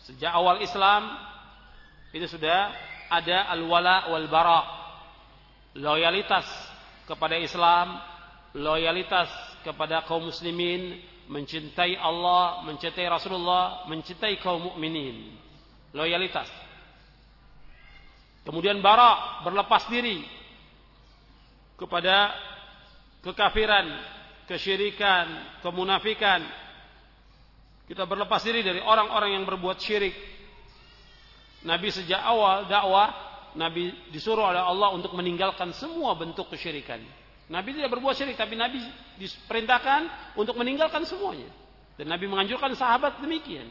Sejak awal Islam itu sudah ada al-wala wal bara, loyalitas kepada Islam, loyalitas kepada kaum muslimin, mencintai Allah, mencintai Rasulullah, mencintai kaum mukminin. Loyalitas. Kemudian bara, berlepas diri kepada kekafiran, kesyirikan, kemunafikan. Kita berlepas diri dari orang-orang yang berbuat syirik. Nabi sejak awal dakwah, Nabi disuruh oleh Allah untuk meninggalkan semua bentuk kesyirikan. Nabi tidak berbuat syirik, tapi Nabi diperintahkan untuk meninggalkan semuanya. Dan Nabi menganjurkan sahabat demikian.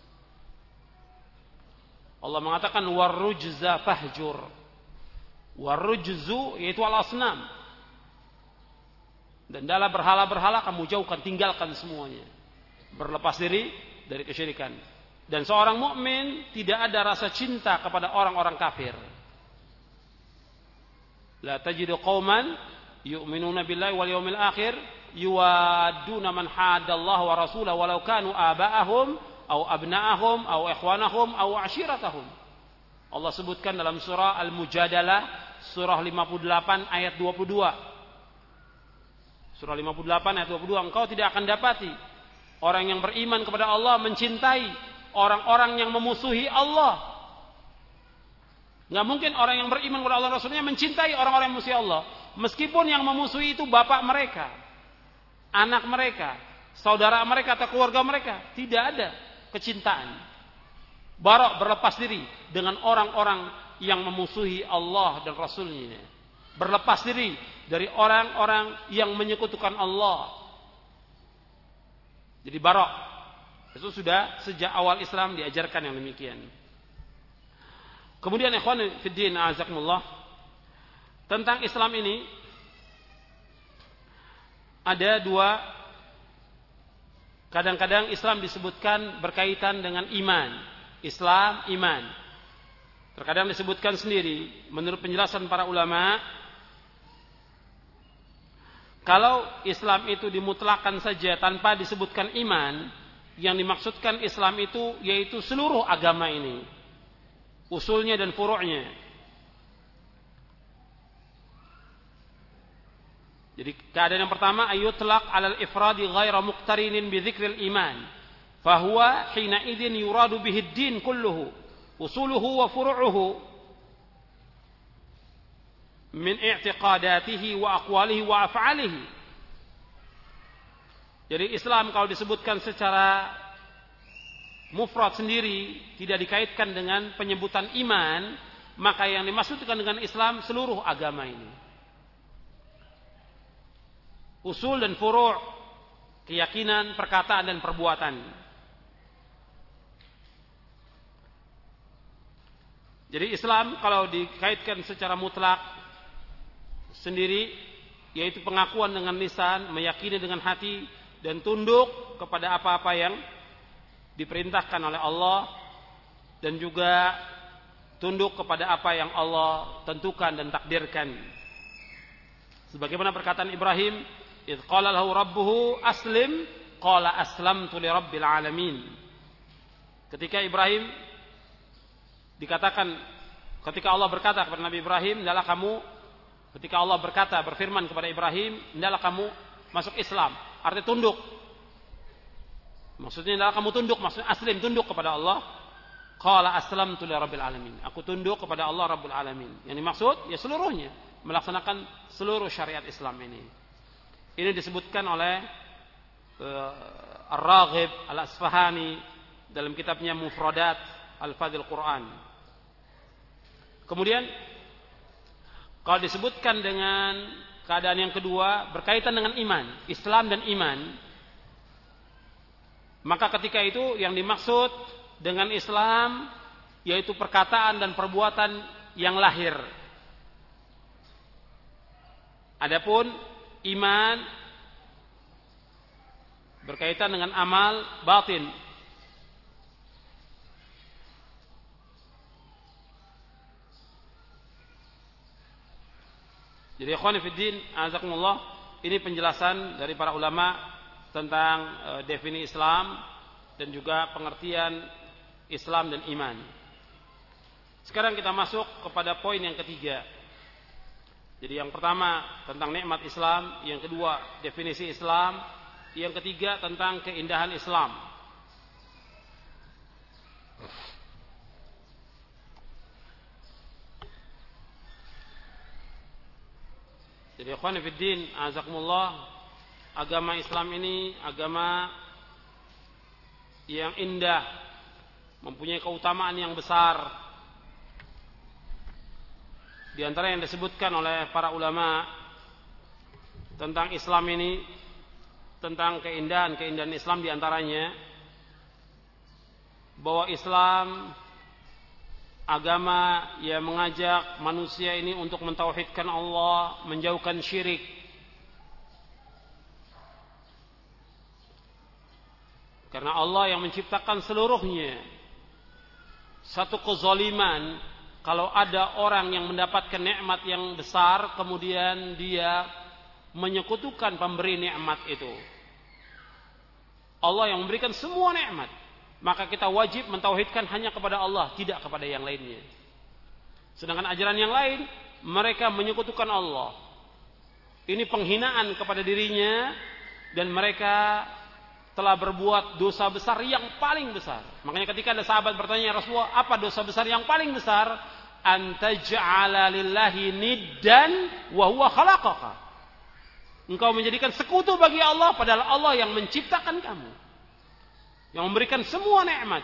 Allah mengatakan warrujza fahjur. Warrujzu yaitu al-asnam. Dan dalam berhala-berhala kamu jauhkan, tinggalkan semuanya. Berlepas diri dari kesyirikan. Dan seorang mukmin tidak ada rasa cinta kepada orang-orang kafir. La tajidu qauman yu'minuna billahi wal yawmil akhir yuwadduna man haddallaha wa rasulahu walau kanu aba'ahum aw abna'ahum aw ikhwanahum aw ashiratahum. Allah sebutkan dalam surah Al-Mujadalah surah 58 ayat 22. Surah 58 ayat 22, engkau tidak akan dapati orang yang beriman kepada Allah mencintai orang-orang yang memusuhi Allah. Nggak mungkin orang yang beriman kepada Allah Rasulnya mencintai orang-orang yang memusuhi Allah. Meskipun yang memusuhi itu bapak mereka, anak mereka, saudara mereka atau keluarga mereka. Tidak ada kecintaan. Barok, berlepas diri dengan orang-orang yang memusuhi Allah dan Rasulnya. Berlepas diri dari orang-orang yang menyekutukan Allah. Jadi barok itu sudah sejak awal Islam diajarkan yang demikian. Kemudian ikhwan fiddin a'azakumullah, tentang Islam ini ada dua. Kadang-kadang Islam disebutkan berkaitan dengan iman. Islam, iman. Terkadang disebutkan sendiri. Menurut penjelasan para ulama, kalau Islam itu dimutlakan saja tanpa disebutkan iman, yang dimaksudkan Islam itu yaitu seluruh agama ini, usulnya dan furu'nya. Jadi keadaan yang pertama, ayutlaq alal ifradi ghaira muqtarinin bi dzikril iman, fahuwa hina idzin yuradu bihi ad-din kulluhu usuluhu wa furu'uhu min i'tiqadatihi wa aqwalihi wa af'alihi. Jadi Islam kalau disebutkan secara mufrad sendiri, tidak dikaitkan dengan penyebutan iman, maka yang dimaksudkan dengan Islam seluruh agama ini. Usul dan furu', keyakinan, perkataan dan perbuatan. Jadi Islam kalau dikaitkan secara mutlak sendiri, yaitu pengakuan dengan lisan, meyakini dengan hati, dan tunduk kepada apa-apa yang diperintahkan oleh Allah, dan juga tunduk kepada apa yang Allah tentukan dan takdirkan. Sebagaimana perkataan Ibrahim, idh qala lahu rabbuhu aslim, qala aslamtu li rabbil alamin. Ketika Ibrahim dikatakan, ketika Allah berkata kepada Nabi Ibrahim, hendaklah kamu, ketika Allah berkata, berfirman kepada Ibrahim, hendaklah kamu masuk Islam, artinya tunduk. Maksudnya hendaklah kamu tunduk, maksudnya aslim, tunduk kepada Allah. Qala aslamtu li rabbil alamin. Aku tunduk kepada Allah Rabbul Alamin. Yang dimaksud ya seluruhnya, melaksanakan seluruh syariat Islam ini. Ini disebutkan oleh Ar-Raghib Al-Asfahani dalam kitabnya Mufradat Al-Fadhil Quran. Kemudian kalau disebutkan dengan keadaan yang kedua berkaitan dengan iman, Islam dan iman, maka ketika itu yang dimaksud dengan Islam yaitu perkataan dan perbuatan yang lahir. Adapun iman berkaitan dengan amal batin. Jadi ikhwan fiddin azakumullah, ini penjelasan dari para ulama tentang definisi Islam dan juga pengertian Islam dan iman. Sekarang kita masuk kepada poin yang ketiga. Jadi yang pertama tentang nikmat Islam, yang kedua definisi Islam, yang ketiga tentang keindahan Islam. Jadi ikhwan fillah, azakumullah, agama Islam ini agama yang indah, mempunyai keutamaan yang besar. Di antara yang disebutkan oleh para ulama tentang Islam ini, tentang keindahan Islam, di antaranya bahwa Islam agama yang mengajak manusia ini untuk mentauhidkan Allah, menjauhkan syirik. Karena Allah yang menciptakan seluruhnya. Satu kezaliman kalau ada orang yang mendapatkan nikmat yang besar, kemudian dia menyekutukan pemberi nikmat itu. Allah yang memberikan semua nikmat, maka kita wajib mentauhidkan hanya kepada Allah, tidak kepada yang lainnya. Sedangkan ajaran yang lain, mereka menyekutukan Allah. Ini penghinaan kepada dirinya, dan mereka telah berbuat dosa besar yang paling besar. Makanya ketika ada sahabat bertanya, Rasulullah, apa dosa besar yang paling besar? Antaj'ala lillahi niddan wa huwa khalaqaka. Engkau menjadikan sekutu bagi Allah, padahal Allah yang menciptakan kamu, yang memberikan semua nikmat.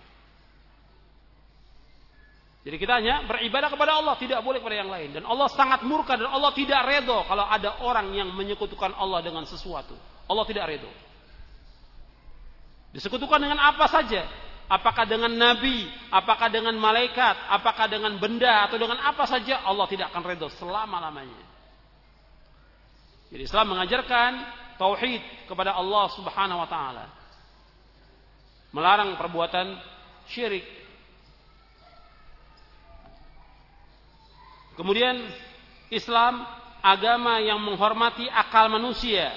Jadi kita hanya beribadah kepada Allah, tidak boleh kepada yang lain. Dan Allah sangat murka, dan Allah tidak redho kalau ada orang yang menyekutukan Allah dengan sesuatu. Allah tidak redho. Disekutukan dengan apa saja, apakah dengan nabi, apakah dengan malaikat, apakah dengan benda, atau dengan apa saja, Allah tidak akan redha selama-lamanya. Jadi Islam mengajarkan tauhid kepada Allah Subhanahu wa taala, melarang perbuatan syirik. Kemudian Islam agama yang menghormati akal manusia.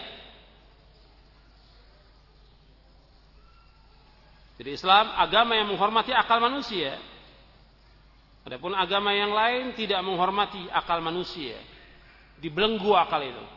Jadi Islam agama yang menghormati akal manusia. Adapun agama yang lain tidak menghormati akal manusia, dibelenggu akal itu.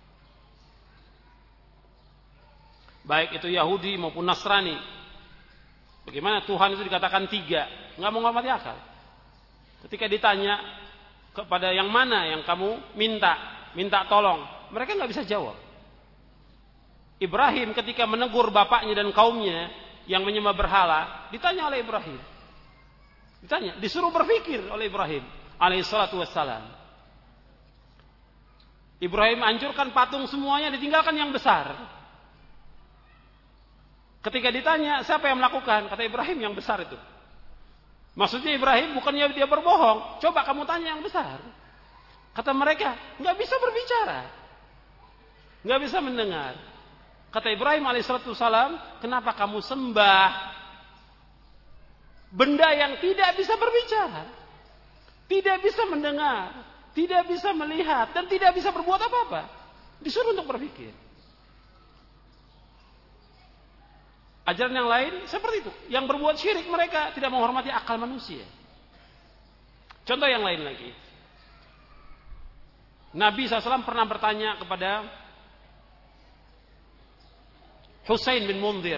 Baik itu Yahudi maupun Nasrani. Bagaimana Tuhan itu dikatakan tiga, nggak menghormati akal. Ketika ditanya kepada yang mana yang kamu minta tolong, mereka nggak bisa jawab. Ibrahim ketika menegur bapaknya dan kaumnya yang menyembah berhala, ditanya oleh Ibrahim. Disuruh berpikir oleh Ibrahim alaihissalatu wassalam. Ibrahim hancurkan patung semuanya, ditinggalkan yang besar. Ketika ditanya siapa yang melakukan, kata Ibrahim yang besar itu. Maksudnya Ibrahim bukannya dia berbohong, coba kamu tanya yang besar. Kata mereka, nggak bisa berbicara, nggak bisa mendengar. Kata Ibrahim alaihissalam, kenapa kamu sembah benda yang tidak bisa berbicara, tidak bisa mendengar, tidak bisa melihat, dan tidak bisa berbuat apa-apa? Disuruh untuk berpikir. Ajaran yang lain seperti itu, yang berbuat syirik, mereka tidak menghormati akal manusia. Contoh yang lain lagi, Nabi SAW pernah bertanya kepada Husain bin Munzir.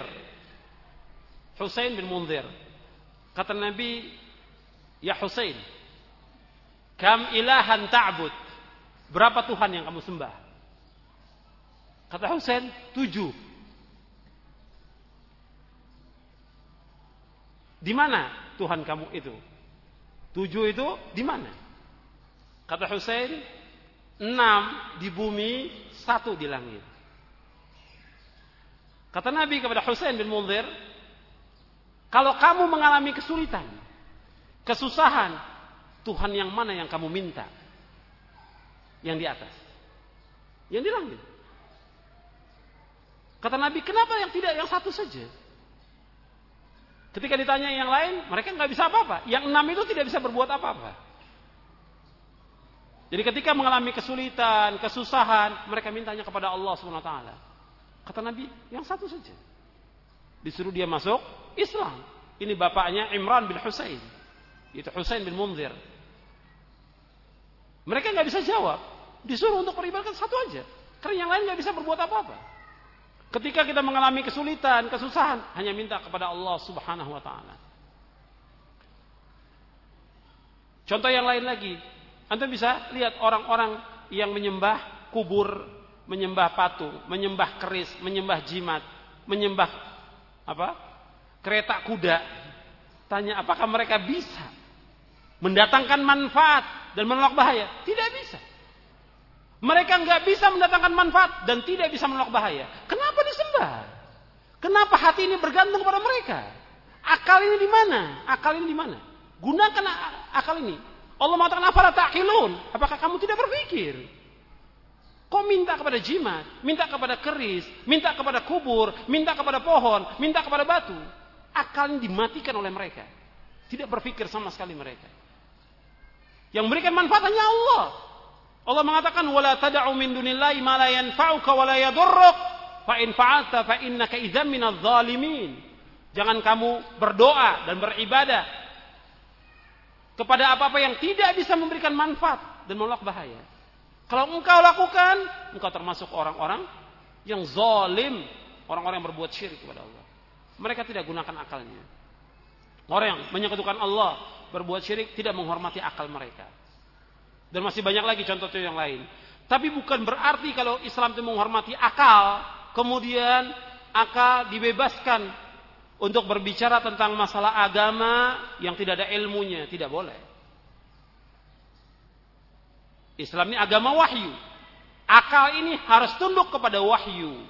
Kata Nabi, ya Husain, kam ilahan ta'bud? Berapa Tuhan yang kamu sembah? Kata Husain, 7. Di mana Tuhan kamu itu? 7 itu di mana? Kata Husain, 6 di bumi, 1 di langit. Kata Nabi kepada Husain bin Munzir, kalau kamu mengalami kesulitan, kesusahan, Tuhan yang mana yang kamu minta? Yang di atas, yang di langit. Kata Nabi, kenapa yang tidak yang 1 saja? Ketika ditanya yang lain, mereka nggak bisa apa-apa. Yang 6 itu tidak bisa berbuat apa-apa. Jadi ketika mengalami kesulitan, kesusahan, mereka mintanya kepada Allah Subhanahu wa taala. Kata Nabi, yang 1 saja. Disuruh dia masuk Islam. Ini bapaknya Imran bin Husain, itu Husain bin Munzir. Mereka nggak bisa jawab, disuruh untuk beribadah satu aja, karena yang lain nggak bisa berbuat apa-apa. Ketika kita mengalami kesulitan, kesusahan, hanya minta kepada Allah Subhanahu wa taala. Contoh yang lain lagi, Anda bisa lihat orang-orang yang menyembah kubur, menyembah patung, menyembah keris, menyembah jimat, menyembah kereta kuda. Tanya, apakah mereka bisa mendatangkan manfaat dan menolak bahaya? Tidak bisa. Mereka nggak bisa mendatangkan manfaat dan tidak bisa menolak bahaya. Kenapa disembah? Kenapa hati ini bergantung pada mereka? Akal ini di mana? Akal ini di mana? Gunakan akal ini. Allah mengatakan, afala ta'qilun? Apakah kamu tidak berpikir? Kau minta kepada jimat, minta kepada keris, minta kepada kubur, minta kepada pohon, minta kepada batu. Akal ini dimatikan oleh mereka. Tidak berpikir sama sekali mereka. Yang memberikan manfaat hanya Allah. Allah mengatakan, wala tad'u min dunillahi ma la yanfa'uka wa la yadurruk, fa in fa'alta fa innaka idzan minadh dhalimin. Jangan kamu berdoa dan beribadah kepada apa-apa yang tidak bisa memberikan manfaat dan menolak bahaya. Kalau engkau lakukan, engkau termasuk orang-orang yang zalim, orang-orang yang berbuat syirik kepada Allah. Mereka tidak gunakan akalnya. Orang yang menyekutukan Allah, berbuat syirik, tidak menghormati akal mereka. Dan masih banyak lagi contoh-contoh yang lain. Tapi bukan berarti kalau Islam itu menghormati akal, kemudian akal dibebaskan untuk berbicara tentang masalah agama yang tidak ada ilmunya. Tidak boleh. Islam ini agama wahyu. Akal ini harus tunduk kepada wahyu.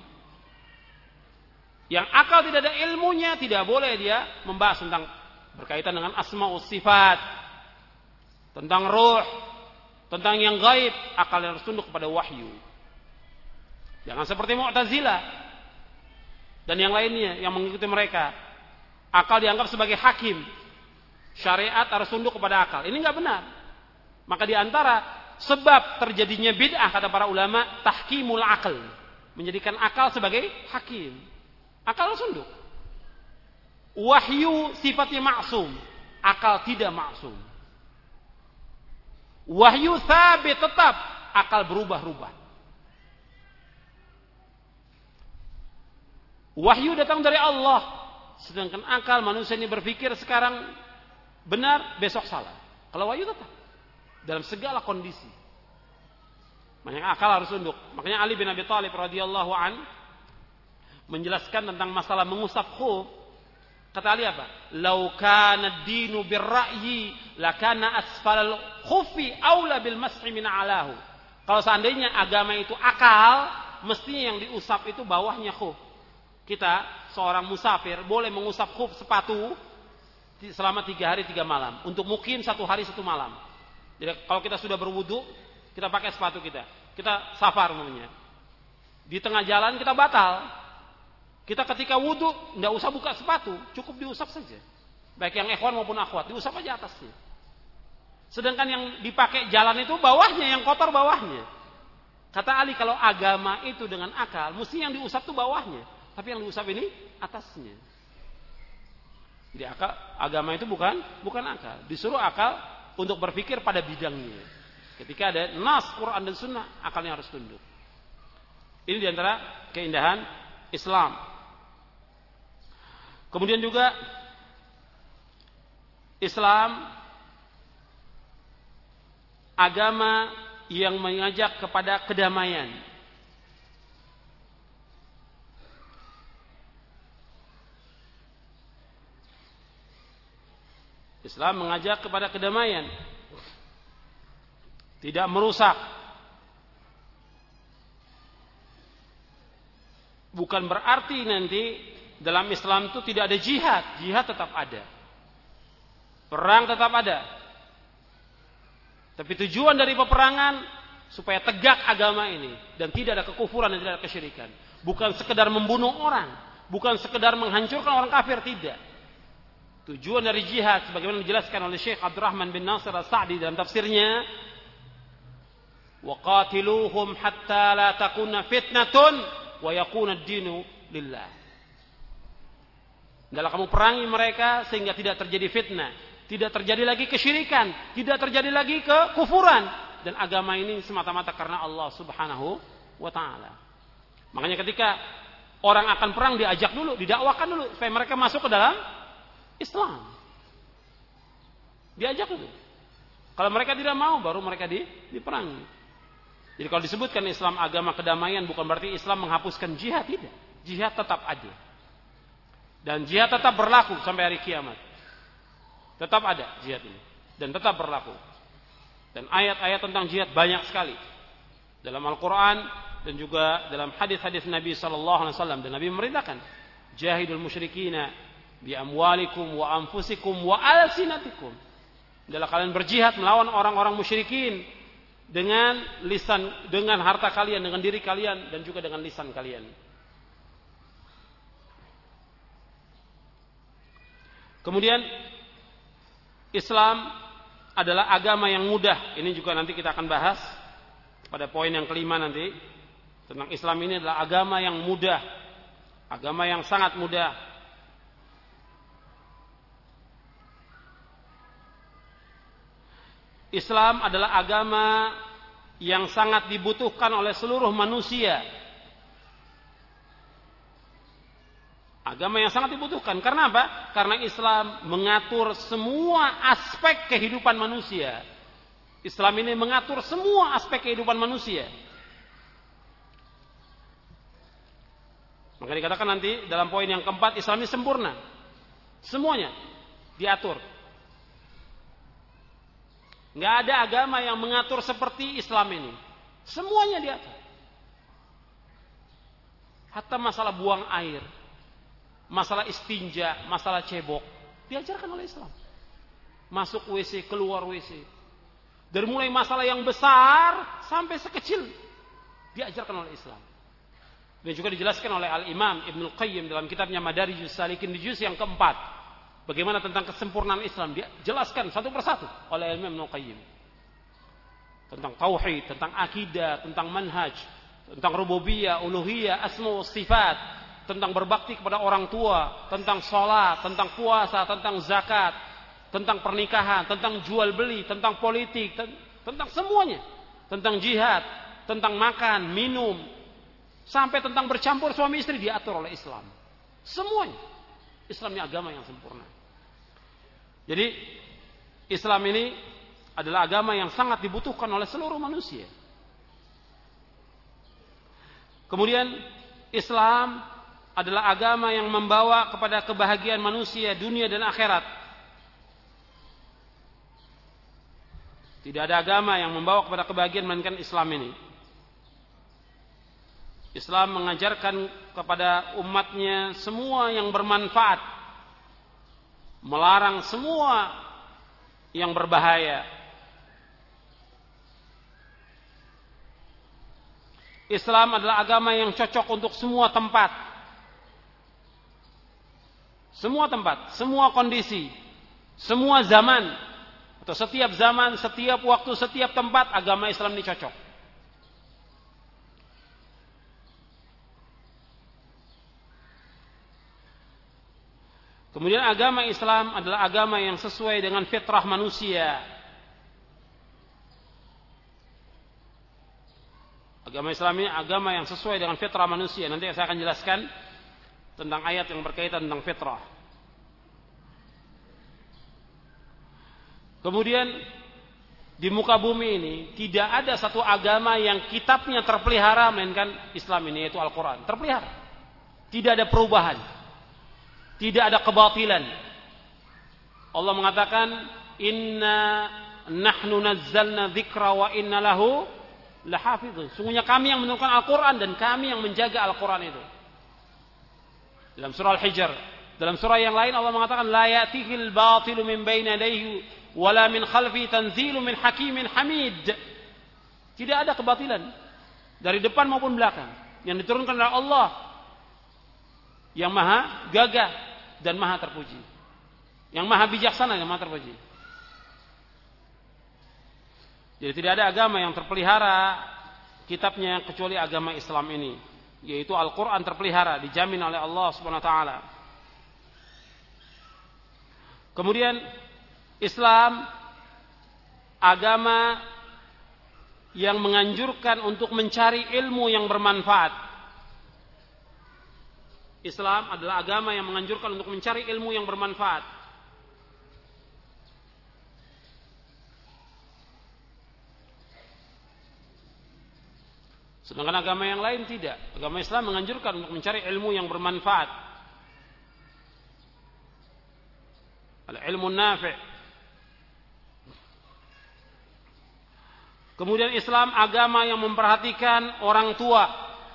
Yang akal tidak ada ilmunya, tidak boleh dia membahas tentang berkaitan dengan asma wa sifat, tentang ruh, tentang yang gaib. Akal harus tunduk kepada wahyu. Jangan seperti Mu'tazilah dan yang lainnya yang mengikuti mereka. Akal dianggap sebagai hakim. Syariat harus tunduk kepada akal. Ini enggak benar. Maka di antara sebab terjadinya bid'ah, kata para ulama, tahkimul akal, menjadikan akal sebagai hakim. Akal harus tunduk. Wahyu sifatnya maksum, akal tidak maksum. Wahyu sabit tetap, akal berubah-ubah. Wahyu datang dari Allah, sedangkan akal manusia ini berpikir sekarang benar, besok salah. Kalau wahyu tetap dalam segala kondisi. Makanya akal harus tunduk. Makanya Ali bin Abi Thalib radhiyallahu an menjelaskan tentang masalah mengusap khuf. Kata Ali apa? Lau kana ad-dinu bir-ra'yi lakana asfalal khufi aula bil mas'i min alahu. Kalau seandainya agama itu akal, mestinya yang diusap itu bawahnya khuf. Kita seorang musafir boleh mengusap khuf sepatu selama 3 hari 3 malam. Untuk mukim 1 hari 1 malam. Jadi kalau kita sudah berwudu, kita pakai sepatu kita. Kita safar namanya. Di tengah jalan kita batal. Kita ketika wudu tidak usah buka sepatu, cukup diusap saja. Baik yang ikhwan maupun akhwat, diusap aja atasnya. Sedangkan yang dipakai jalan itu bawahnya, yang kotor bawahnya. Kata Ali, kalau agama itu dengan akal, mesti yang diusap itu bawahnya. Tapi yang diusap ini atasnya. Jadi agama itu bukan akal. Disuruh akal untuk berpikir pada bidangnya. Ketika ada nas Quran dan Sunnah, akalnya harus tunduk. Ini diantara keindahan Islam. Kemudian juga Islam agama yang mengajak kepada kedamaian. Islam mengajak kepada kedamaian. Tidak merusak. Bukan berarti nanti dalam Islam itu tidak ada jihad. Jihad tetap ada. Perang tetap ada. Tapi tujuan dari peperangan supaya tegak agama ini dan tidak ada kekufuran dan tidak ada kesyirikan. Bukan sekedar membunuh orang, bukan sekedar menghancurkan orang kafir, tidak. Tujuan dari jihad sebagaimana dijelaskan oleh Syekh Abdurrahman bin Nasir As-Sa'di dalam tafsirnya, wa qatiluhum hatta la takuna fitnatun wa yakuna ad-dinu lillah. Adalah kamu perangi mereka sehingga tidak terjadi fitnah, tidak terjadi lagi kesyirikan, tidak terjadi lagi kekufuran, dan agama ini semata-mata karena Allah Subhanahu wa taala. Makanya ketika orang akan perang diajak dulu, didakwakan dulu supaya mereka masuk ke dalam Islam. Diajak dulu. Kalau mereka tidak mau, baru mereka diperangi. Jadi kalau disebutkan Islam agama kedamaian, bukan berarti Islam menghapuskan jihad, tidak. Jihad tetap ada. Dan jihad tetap berlaku sampai hari kiamat. Tetap ada jihad ini. Dan tetap berlaku. Dan ayat-ayat tentang jihad banyak sekali. Dalam Al-Quran dan juga dalam hadis-hadis Nabi SAW. Dan Nabi memerintahkan. Jahidul musyrikina bi amwalikum wa anfusikum wa alsinatikum. Adalah kalian berjihad melawan orang-orang musyrikin. Dengan lisan, dengan harta kalian, dengan diri kalian. Dan juga dengan lisan kalian. Kemudian Islam adalah agama yang mudah. Ini juga nanti kita akan bahas pada poin yang kelima nanti. Tentang Islam ini adalah agama yang mudah. Agama yang sangat mudah. Islam adalah agama yang sangat dibutuhkan oleh seluruh manusia. Agama yang sangat dibutuhkan. Karena apa? Karena Islam mengatur semua aspek kehidupan manusia. Islam ini mengatur semua aspek kehidupan manusia. Maka dikatakan nanti dalam poin yang keempat, Islam ini sempurna. Semuanya diatur. Nggak ada agama yang mengatur seperti Islam ini. Semuanya diatur. Hatta masalah buang air, masalah istinja, masalah cebok, diajarkan oleh Islam. Masuk WC, keluar WC. Dari mulai masalah yang besar sampai sekecil, diajarkan oleh Islam. Dan juga dijelaskan oleh Al-Imam Ibnul Qayyim dalam kitabnya Madarijus Salikin di juz yang keempat. Bagaimana tentang kesempurnaan Islam, dia jelaskan satu persatu oleh Al-Imam Ibnul Qayyim. Tentang tauhid, tentang akidah, tentang manhaj, tentang rububiyah, uluhiyah, asma wa sifat, tentang berbakti kepada orang tua, tentang sholat, tentang puasa, tentang zakat, tentang pernikahan, tentang jual beli, tentang politik, tentang semuanya, tentang jihad, tentang makan, minum, sampai tentang bercampur suami istri diatur oleh Islam. Semuanya. Islam ini agama yang sempurna. Jadi Islam ini adalah agama yang sangat dibutuhkan oleh seluruh manusia. Kemudian Islam adalah agama yang membawa kepada kebahagiaan manusia dunia dan akhirat. Tidak ada agama yang membawa kepada kebahagiaan melainkan Islam ini. Islam mengajarkan kepada umatnya semua yang bermanfaat, melarang semua yang berbahaya. Islam adalah agama yang cocok untuk semua tempat. Semua tempat, semua kondisi, semua zaman, atau setiap zaman, setiap waktu, setiap tempat, agama Islam ini cocok. Kemudian agama Islam adalah agama yang sesuai dengan fitrah manusia. Agama Islam ini agama yang sesuai dengan fitrah manusia. Nanti saya akan jelaskan tentang ayat yang berkaitan tentang fitrah. Kemudian di muka bumi ini tidak ada satu agama yang kitabnya terpelihara melainkan Islam ini, yaitu Al-Quran. Terpelihara. Tidak ada perubahan. Tidak ada kebatilan. Allah mengatakan, Inna nahnu nazzalna dzikra wa inna lahu lahafidhun. Sungguhnya kami yang menurunkan Al-Quran dan kami yang menjaga Al-Quran itu. Dalam surah Al-Hijr, dalam surah yang lain Allah mengatakan la ya'tihil batilu min baini yadayhi wala min khalfi tanzilu min hakimin hamid. Tidak ada kebatilan dari depan maupun belakang yang diturunkan oleh Allah yang maha gagah dan maha terpuji, yang maha bijaksana dan maha terpuji. Jadi tidak ada agama yang terpelihara kitabnya kecuali agama Islam ini, yaitu Al-Quran terpelihara, dijamin oleh Allah Subhanahu wa taala. Kemudian Islam agama yang menganjurkan untuk mencari ilmu yang bermanfaat. Islam adalah agama yang menganjurkan untuk mencari ilmu yang bermanfaat. Sedangkan agama yang lain tidak. Agama Islam menganjurkan untuk mencari ilmu yang bermanfaat. Al-ilmu nafi'. Kemudian Islam agama yang memperhatikan orang tua,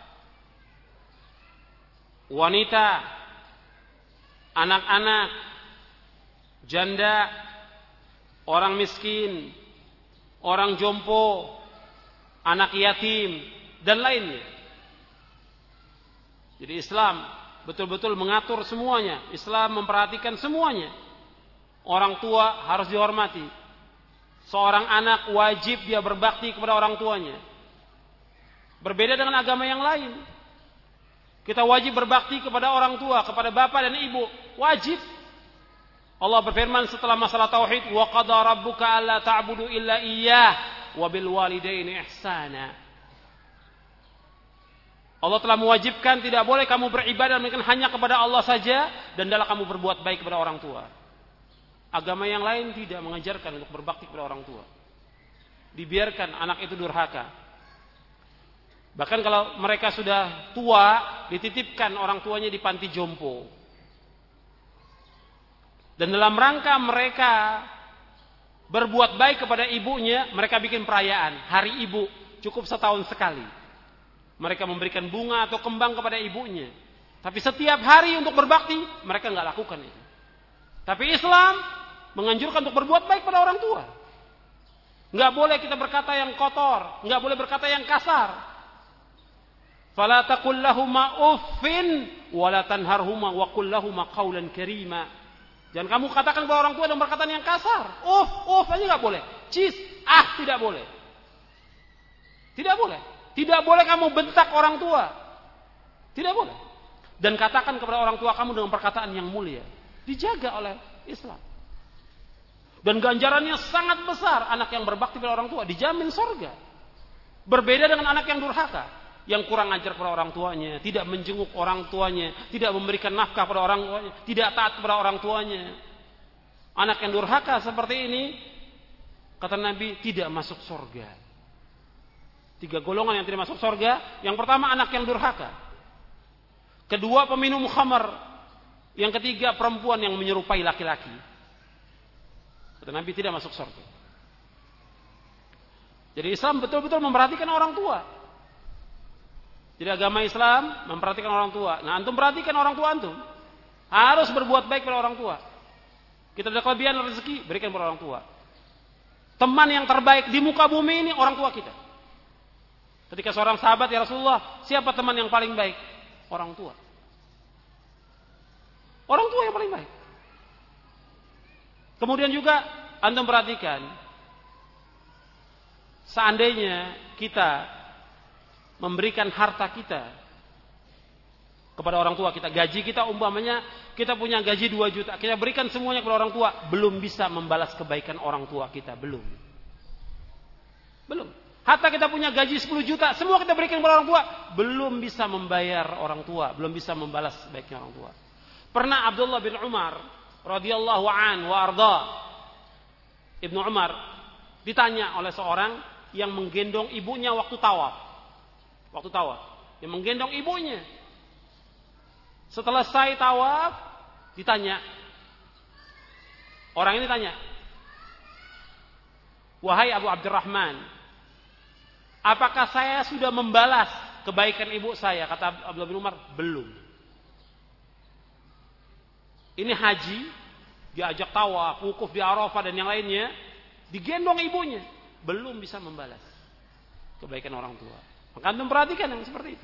wanita, anak-anak, janda, orang miskin, orang jompo, anak yatim, dan lainnya. Jadi Islam betul-betul mengatur semuanya. Islam memperhatikan semuanya. Orang tua harus dihormati. Seorang anak wajib dia berbakti kepada orang tuanya. Berbeda dengan agama yang lain. Kita wajib berbakti kepada orang tua, kepada bapak dan ibu. Wajib. Allah berfirman setelah masalah tauhid, "Wa qada rabbuka alla ta'budu illa iyyah wa bil walidaini ihsana." Allah telah mewajibkan tidak boleh kamu beribadah melainkan hanya kepada Allah saja dan hendaklah kamu berbuat baik kepada orang tua. Agama yang lain tidak mengajarkan untuk berbakti kepada orang tua. Dibiarkan anak itu durhaka. Bahkan kalau mereka sudah tua, dititipkan orang tuanya di panti jompo. Dan dalam rangka mereka berbuat baik kepada ibunya, mereka bikin perayaan. Hari ibu, cukup setahun sekali. Mereka memberikan bunga atau kembang kepada ibunya. Tapi setiap hari untuk berbakti, mereka nggak lakukan itu. Tapi Islam menganjurkan untuk berbuat baik pada orang tua. Nggak boleh kita berkata yang kotor, nggak boleh berkata yang kasar. Fala taqul lahuma uffin wa la tanharhuma wa qul lahuma qawlan karima. Jangan kamu katakan kepada orang tua dengan perkataan yang kasar. Aja nggak boleh. Cis, tidak boleh. Tidak boleh. Tidak boleh kamu bentak orang tua. Tidak boleh. Dan katakan kepada orang tua kamu dengan perkataan yang mulia. Dijaga oleh Islam. Dan ganjarannya sangat besar. Anak yang berbakti pada orang tua dijamin surga. Berbeda dengan anak yang durhaka, yang kurang ajar kepada orang tuanya, tidak menjenguk orang tuanya, tidak memberikan nafkah pada orang tuanya, tidak taat kepada orang tuanya. Anak yang durhaka seperti ini, kata Nabi, tidak masuk surga. 3 golongan yang tidak masuk surga. Yang pertama, anak yang durhaka. Kedua, peminum khamar. Yang ketiga, perempuan yang menyerupai laki-laki. Kata Nabi, tidak masuk surga. Jadi Islam betul-betul memperhatikan orang tua. Jadi agama Islam memperhatikan orang tua. Nah, antum perhatikan orang tua antum. Harus berbuat baik pada orang tua. Kita ada kelebihan rezeki, berikan pada orang tua. Teman yang terbaik di muka bumi ini orang tua kita. Ketika seorang sahabat, ya Rasulullah, siapa teman yang paling baik? Orang tua. Orang tua yang paling baik. Kemudian juga antum perhatikan, seandainya kita memberikan harta kita kepada orang tua kita, gaji kita umpamanya kita punya gaji 2 juta, kita berikan semuanya kepada orang tua, belum bisa membalas kebaikan orang tua kita, belum. Hatta kita punya gaji 10 juta, semua kita berikan kepada orang tua, belum bisa membayar orang tua, belum bisa membalas baiknya orang tua. Pernah Abdullah bin Umar radhiyallahu an wa arda, Ibnu Umar ditanya oleh seorang yang menggendong ibunya waktu tawaf. Yang menggendong ibunya. Setelah selesai tawaf, ditanya. Orang ini tanya, "Wahai Abu Abdurrahman, apakah saya sudah membalas kebaikan ibu saya?" Kata Abdullah bin Umar, "Belum." Ini haji, diajak tawaf, wukuf di Arafah dan yang lainnya, digendong ibunya, belum bisa membalas kebaikan orang tua. Maka antum perhatikan yang seperti itu.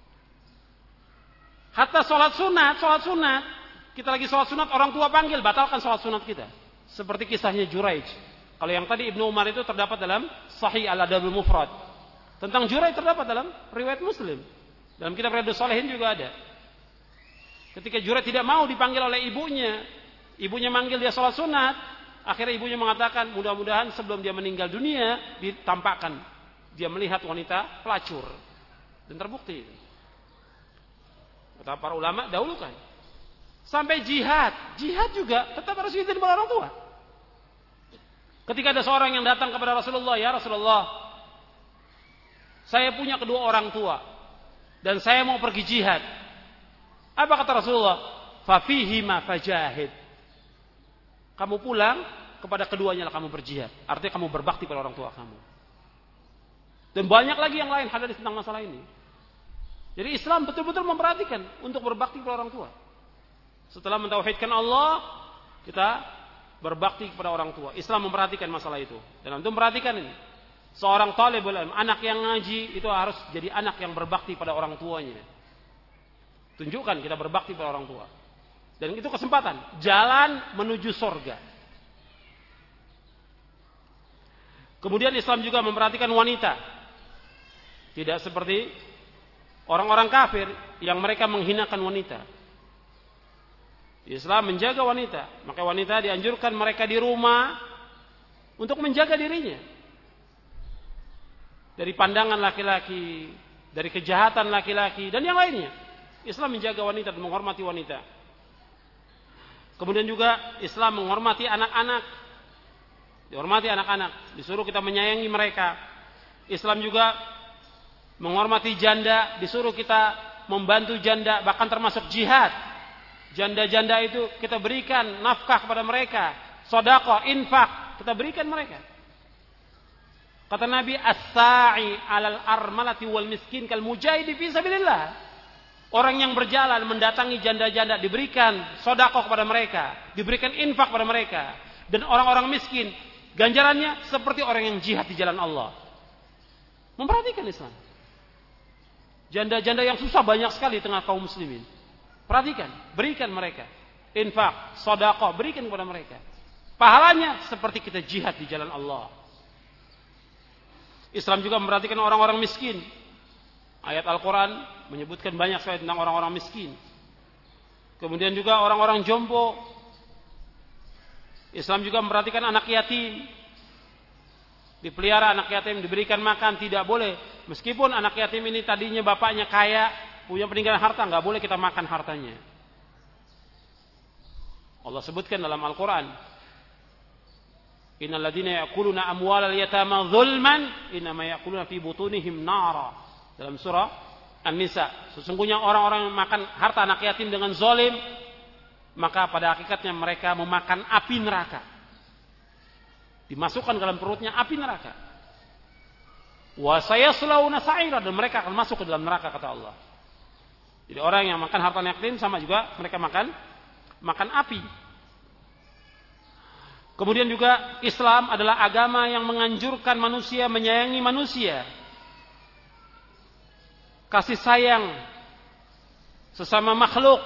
Hatta sholat sunat, kita lagi sholat sunat, orang tua panggil, batalkan sholat sunat kita. Seperti kisahnya Juraij. Kalau yang tadi Ibnu Umar itu terdapat dalam Sahih Al-Adabul Mufrad. Tentang Juraij terdapat dalam riwayat Muslim. Dalam kitab Riyadhus Shalihin juga ada. Ketika Juraij tidak mau dipanggil oleh ibunya, Ibunya manggil dia sholat sunat. Akhirnya ibunya mengatakan, mudah-mudahan sebelum dia meninggal dunia ditampakkan dia melihat wanita pelacur. Dan terbukti. Kata para ulama dahulukan. Sampai jihad juga tetap harus izin kepada orang tua. Ketika ada seorang yang datang kepada Rasulullah, ya Rasulullah, saya punya kedua orang tua dan saya mau pergi jihad. Apa kata Rasulullah? Fafihima fajahid. Kamu pulang, kepada keduanya lah kamu berjihad. Artinya kamu berbakti pada orang tua kamu. Dan banyak lagi yang lain hadis tentang masalah ini. Jadi Islam betul-betul memperhatikan untuk berbakti kepada orang tua. Setelah mentauhidkan Allah, kita berbakti kepada orang tua. Islam memperhatikan masalah itu. Dan antum perhatikan ini. Seorang talibul ilm, anak yang ngaji itu harus jadi anak yang berbakti pada orang tuanya. Tunjukkan kita berbakti pada orang tua. Dan itu kesempatan, jalan menuju surga. Kemudian Islam juga memperhatikan wanita. Tidak seperti orang-orang kafir yang mereka menghinakan wanita. Islam menjaga wanita. Maka wanita dianjurkan mereka di rumah untuk menjaga dirinya. Dari pandangan laki-laki, dari kejahatan laki-laki, dan yang lainnya. Islam menjaga wanita dan menghormati wanita. Kemudian juga Islam menghormati anak-anak. Dihormati anak-anak. Disuruh kita menyayangi mereka. Islam juga menghormati janda. Disuruh kita membantu janda. Bahkan termasuk jihad. Janda-janda itu kita berikan nafkah kepada mereka. Sedekah, infak. Kita berikan mereka. Kata Nabi, as-sa'i 'alal armalati wal miskin kal mujahidi fi sabilillah. Orang yang berjalan mendatangi janda-janda diberikan sedekah kepada mereka, diberikan infak kepada mereka. Dan orang-orang miskin ganjarannya seperti orang yang jihad di jalan Allah. Memperhatikan Islam. Janda-janda yang susah banyak sekali di tengah kaum muslimin. Perhatikan, berikan mereka infak, sedekah, berikan kepada mereka. Pahalanya seperti kita jihad di jalan Allah. Islam juga memperhatikan orang-orang miskin. Ayat Al-Quran menyebutkan banyak sekali tentang orang-orang miskin. Kemudian juga orang-orang jompo. Islam juga memperhatikan anak yatim. Dipelihara anak yatim, diberikan makan, tidak boleh. Meskipun anak yatim ini tadinya bapaknya kaya, punya peninggalan harta, nggak boleh kita makan hartanya. Allah sebutkan dalam Al-Quran, innal ladzina ya'kuluna amwalal yatama dzulman innama ya'kuluna fi butunihim nara. Dalam surah An-Nisa, sesungguhnya orang-orang yang makan harta anak yatim dengan zalim, maka pada hakikatnya mereka memakan api neraka. Dimasukkan dalam perutnya api neraka. Wa sayaslawna sa'ira, dan mereka akan masuk ke dalam neraka, kata Allah. Jadi orang yang makan harta anak yatim sama juga mereka makan api. Kemudian juga Islam adalah agama yang menganjurkan manusia menyayangi manusia. Kasih sayang sesama makhluk.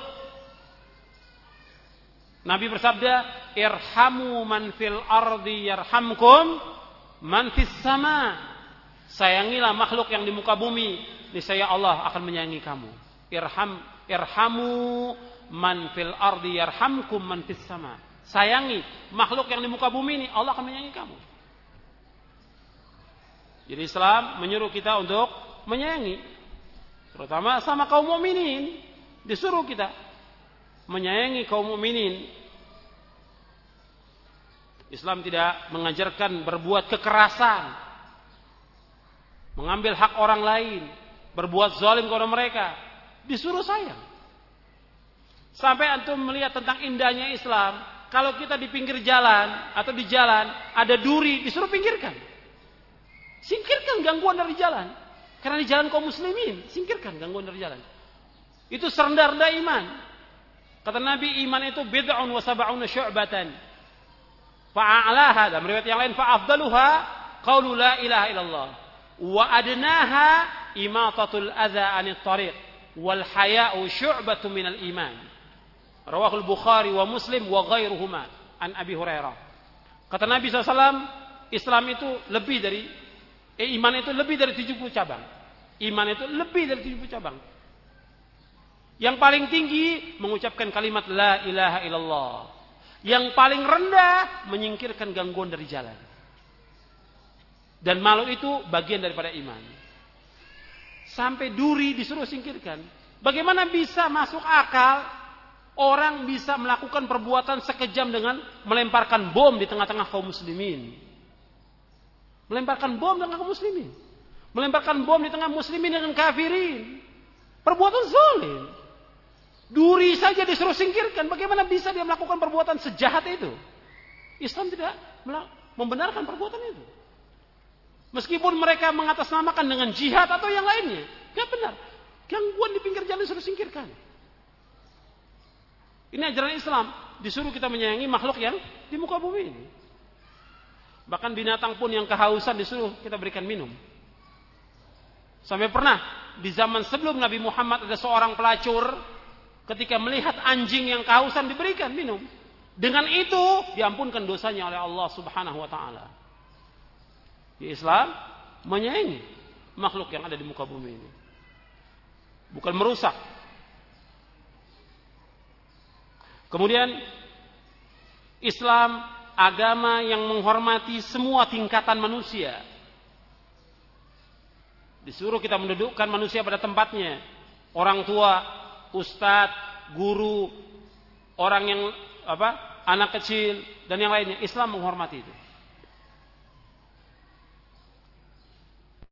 Nabi bersabda, irhamu man fil ardi yarhamkum man fis sama. Sayangilah makhluk yang di muka bumi, niscaya Allah akan menyayangi kamu. Irhamu man fil ardi yarhamkum man fis sama. Sayangi makhluk yang di muka bumi ini, Allah akan menyayangi kamu. Jadi Islam menyuruh kita untuk menyayangi, terutama sama kaum mukminin. Disuruh kita menyayangi kaum mukminin. Islam tidak mengajarkan berbuat kekerasan, mengambil hak orang lain, berbuat zalim kepada mereka. Disuruh sayang. Sampai antum melihat tentang indahnya Islam, kalau kita di pinggir jalan atau di jalan ada duri, disuruh pinggirkan. Singkirkan gangguan dari jalan. Karena di jalan kaum muslimin, singkirkan gangguan dari jalan. Itu serendah-rendah iman. Kata Nabi, iman itu bid'un wa sab'una syu'batan. Fa'alaha, dalam riwayat yang lain, fa'afdaluha qaulu la ilaha illallah. Wa adnaha imatatul adza 'anit thariq. Wal haya'u syu'batun minal iman. Rawahul Bukhari wa Muslim wa ghairuhuma an Abi Hurairah. Kata Nabi SAW, Islam itu lebih dari iman itu lebih dari 70 cabang. Iman itu lebih dari 70 cabang. Yang paling tinggi mengucapkan kalimat la ilaha illallah. Yang paling rendah menyingkirkan gangguan dari jalan. Dan malu itu bagian daripada iman. Sampai duri disuruh singkirkan. Bagaimana bisa masuk akal orang bisa melakukan perbuatan sekejam dengan melemparkan bom di tengah-tengah kaum muslimin? Melemparkan bom di tengah kaum muslimin. Melemparkan bom di tengah muslimin dengan kafirin. Perbuatan zalim. Duri saja disuruh singkirkan. Bagaimana bisa dia melakukan perbuatan sejahat itu? Islam tidak membenarkan perbuatan itu. Meskipun mereka mengatasnamakan dengan jihad atau yang lainnya. Tidak benar. Gangguan di pinggir jalan disuruh singkirkan. Ini ajaran Islam. Disuruh kita menyayangi makhluk yang di muka bumi ini. Bahkan binatang pun yang kehausan disuruh kita berikan minum. Sampai pernah di zaman sebelum Nabi Muhammad ada seorang pelacur, ketika melihat anjing yang kehausan diberikan minum. Dengan itu diampunkan dosanya oleh Allah Subhanahu wa taala. Di Islam menyayangi makhluk yang ada di muka bumi ini. Bukan merusak. Kemudian Islam agama yang menghormati semua tingkatan manusia. Disuruh kita mendudukkan manusia pada tempatnya. Orang tua, ustadz, guru, orang yang anak kecil dan yang lainnya. Islam menghormati itu.